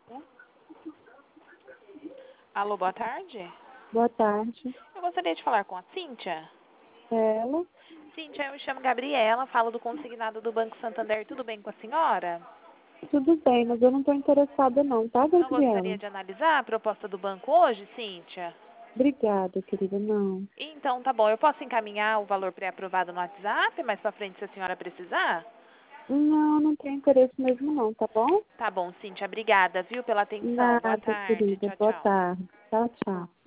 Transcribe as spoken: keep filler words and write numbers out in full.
Alô, boa tarde. Boa tarde. Eu gostaria de falar com a Cíntia. Ela? Cíntia, eu me chamo Gabriela, falo do consignado do Banco Santander. Tudo bem com a senhora? Tudo bem, mas eu não estou interessada não, tá, Não gostaria Gabriela? de analisar a proposta do banco hoje, Cíntia? Obrigada, querida, não. Então, tá bom. Eu posso encaminhar o valor pré-aprovado no WhatsApp mais pra frente se a senhora precisar? Não, não tenho interesse mesmo não, tá bom? Tá bom, Cíntia. Obrigada, viu, pela atenção. Boa Nada, tarde. querida. Tchau, Boa tchau. tarde. Tchau, tchau.